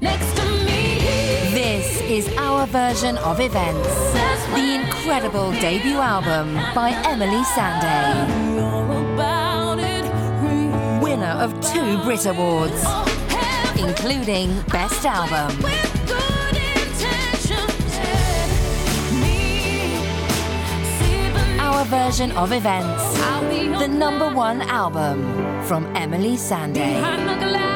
next to me. This is our version of Events, the incredible debut album by Emeli Sandé, winner of 2 Brit Awards, including Best Album. Our version of Events, the #1 album from Emeli Sandé.